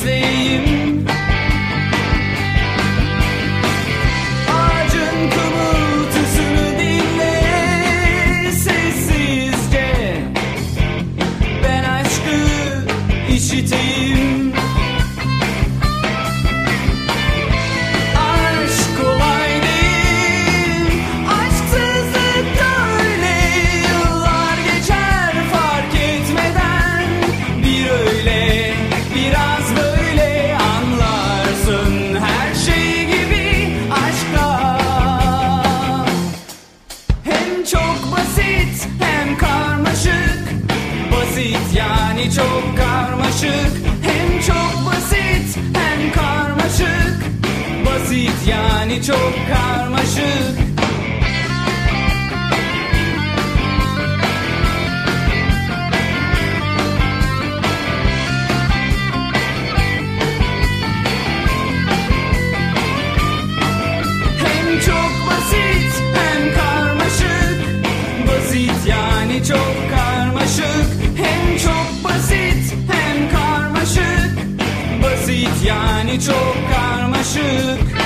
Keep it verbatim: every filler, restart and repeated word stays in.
izleyeyim. Ağacın kımıltısını dinle sessizce, ben aşkı işiteyim. Aşk kolay değil, aşksızlık da öyle. Yıllar geçer fark etmeden, bir öyle biraz böyle anlarsın her şey gibi aşkta. Hem çok basit hem karmaşık, basit yani çok karmaşık. Hem çok basit hem karmaşık, basit yani çok karmaşık. Hem çok basit hem karmaşık, basit yani çok karmaşık. Hem çok basit hem karmaşık, basit yani çok karmaşık.